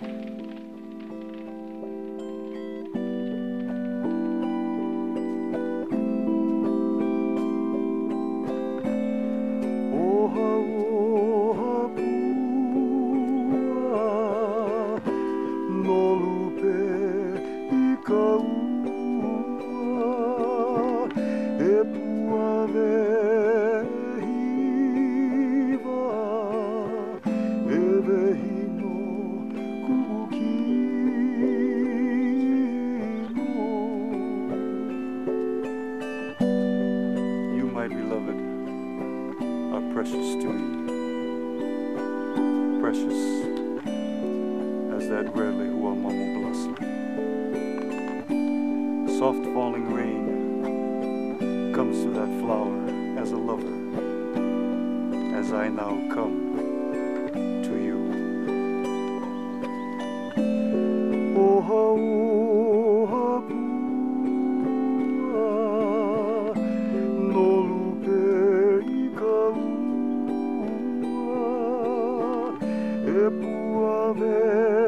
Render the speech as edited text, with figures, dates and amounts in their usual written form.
You, my beloved, are precious to me, precious as that rarely uamamo blossom. Soft falling rain comes to that flower as a lover, as I now come to you. Oha oha pua no lupe ikaua e pua ve